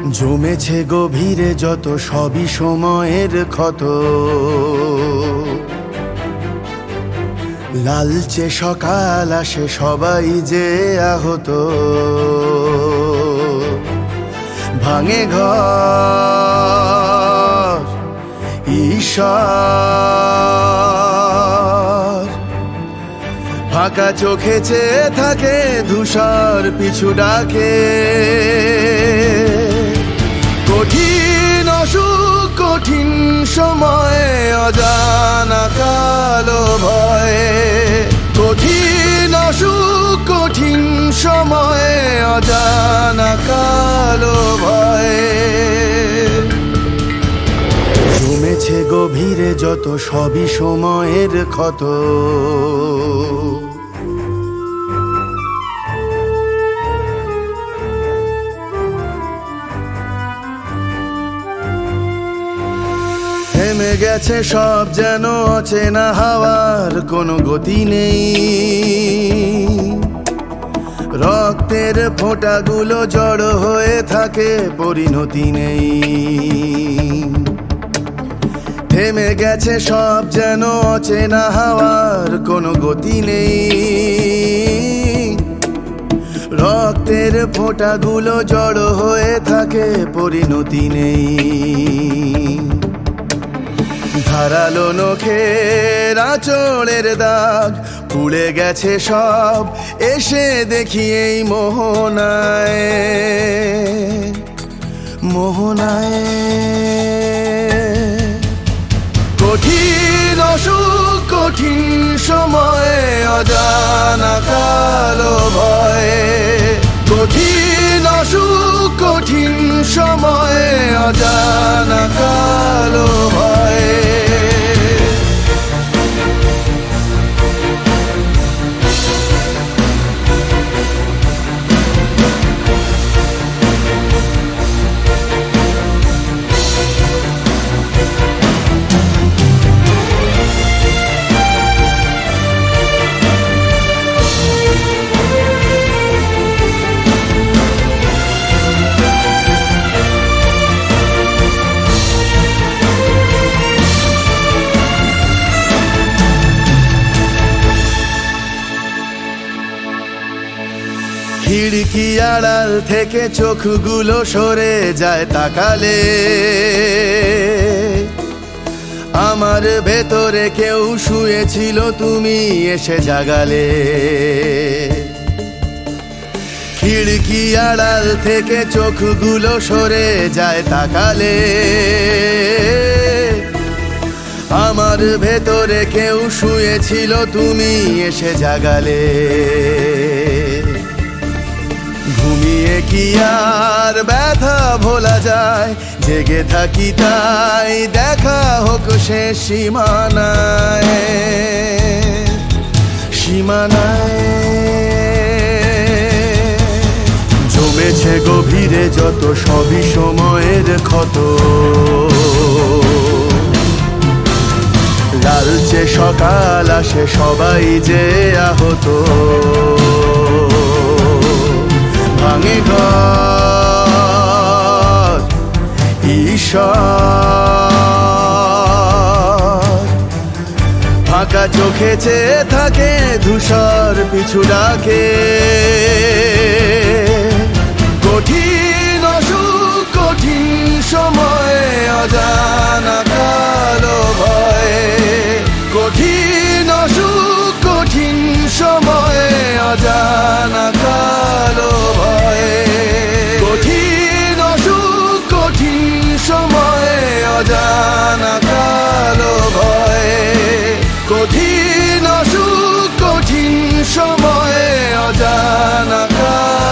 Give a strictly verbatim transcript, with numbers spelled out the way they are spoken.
জমেছে গভীরে যত সবই সময়ের ক্ষত, লালচে সকাল আসে সবাই যে আহত। ভাঙে ঘর ঈশ্বর, ফাঁকা চোখে চেয়ে থাকে ধূসর পিছু ডাকে। কঠিন অসুখ কঠিন সময় অজানা কালো ভয়ে, কঠিন অসুখ কঠিন সময় অজানা কালো ভয়ে। জমেছে গভীরে যত সবই সময়ের ক্ষত, থেমে গেছে সব যেন অচেনা হাওয়ার কোনো গতি নেই। রক্তের ফোঁটাগুলো জড়ো হয়ে থাকে পরিণতি নেই। থেমে গেছে সব যেন অচেনা হাওয়ার কোনো গতি নেই। রক্তের ফোঁটাগুলো জড়ো হয়ে থাকে পরিণতি নেই। ধারালো নখের আঁচড়ের দাগ পুড়ে গেছে সব, এসে দেখি এই মোহনায় মোহনায়। কঠিন অসুখ কঠিন সময় অজানা কালো ভয়ে, কঠিন অসুখ কঠিন সময় অজানা কালো ভয়ে। খিড়কি আড়াল থেকে চোখগুলো সরে যায় তাকালে, আমার ভেতরে কেউ শুয়েছিল তুমি এসে জাগালে। খিড়কি আড়াল থেকে চোখগুলো সরে যায় তাকালে, আমার ভেতরে কেউ শুয়েছিল তুমি এসে জাগালে। ঘুমিয়ে কি আর ব্যথা ভোলা যায়, জেগে থাকি তাই দেখা হোক সে সীমানায় সীমানায়। জমেছে গভীরে যত সবই সময়ের ক্ষত, লালচে সকাল আসে সবাই যে আহত। ভাঙে ঘর ঈশ্বর, ফাঁকা চোখে চেয়ে থাকে ধূসর পিছু ডাকে। কঠিন অসুখ কঠিন সময় অজানা কালো ভয়ে, কঠিন অসুখ কঠিন সময় অজানা কালো ভয়ে। কঠিন অসুখ কঠিন সময় অজানা কালো ভয়ে, কঠিন অসুখ কঠিন সময় অজানা কালো।